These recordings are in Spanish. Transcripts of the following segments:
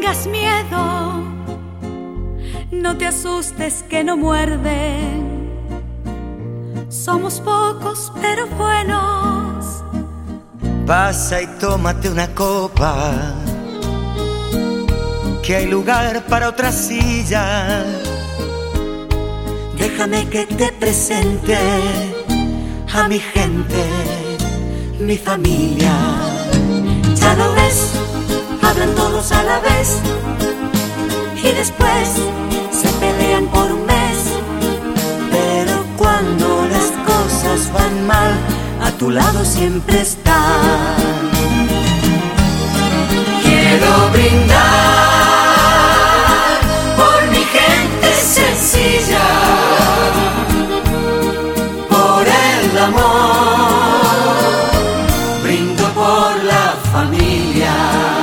tengas miedo, no te asustes que no muerden. Somos pocos pero buenos. Pasa y tómate una copa, que hay lugar para otra silla. Déjame que te presente a mi gente, mi familia. Ya lo ves, hablan todos a la vez y después se pelean por un mes. Pero cuando las cosas van mal, a tu lado siempre está. Quiero brindar por mi gente sencilla, por el amor, brindo por la familia.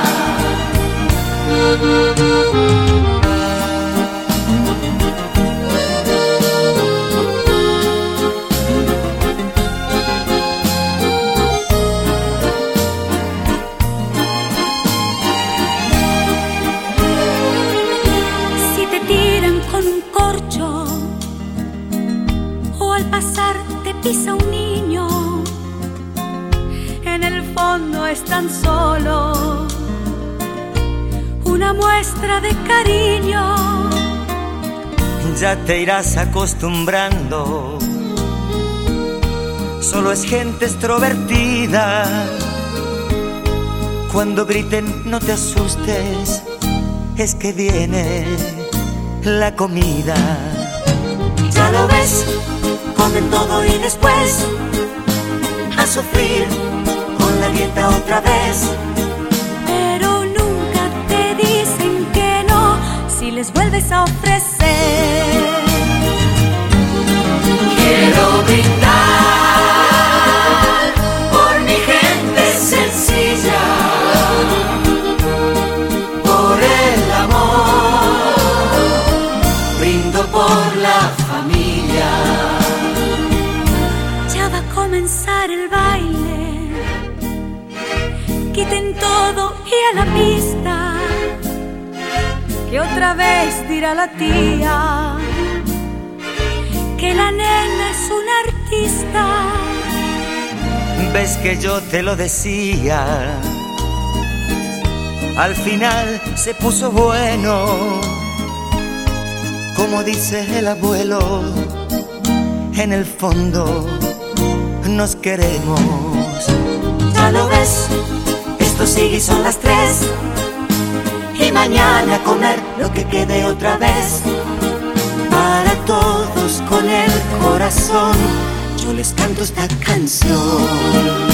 Te pisa un niño, en el fondo es tan solo una muestra de cariño. Ya te irás acostumbrando, solo es gente extrovertida. Cuando griten no te asustes, es que viene la comida. Ya lo ves, comen todo y después a sufrir con la dieta otra vez. Pero nunca te dicen que no si les vuelves a ofrecer. Quiero brindar por mi gente sencilla, por el amor, brindo por la familia. Comenzar el baile, quiten todo y a la pista, que otra vez dirá la tía que la nena es una artista. Ves que yo te lo decía, al final se puso bueno, como dice el abuelo, en el fondo nos queremos. Ya lo ves, esto sigue y son las 3 y mañana a comer lo que quede otra vez. Para todos con el corazón yo les canto esta canción.